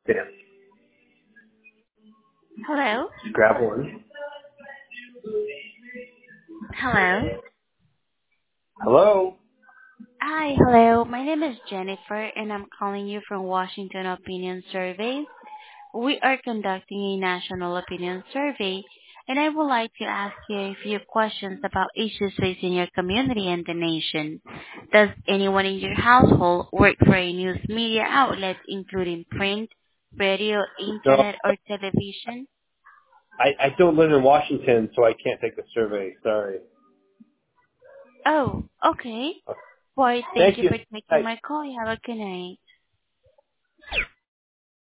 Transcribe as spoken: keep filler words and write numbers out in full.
Yeah. Hello? Grab one. Hello? Hello? Hi, hello. My name is Jennifer, and I'm calling you from Washington Opinion Survey. We are conducting a national opinion survey, and I would like to ask you a few questions about issues facing your community and the nation. Does anyone in your household work for a news media outlet, including print, radio, No, internet, or television? I, I don't live in Washington, so I can't take the survey. Sorry. Oh, okay. Okay. Well, thank Thank you you. for taking Bye. my call. You have a good night.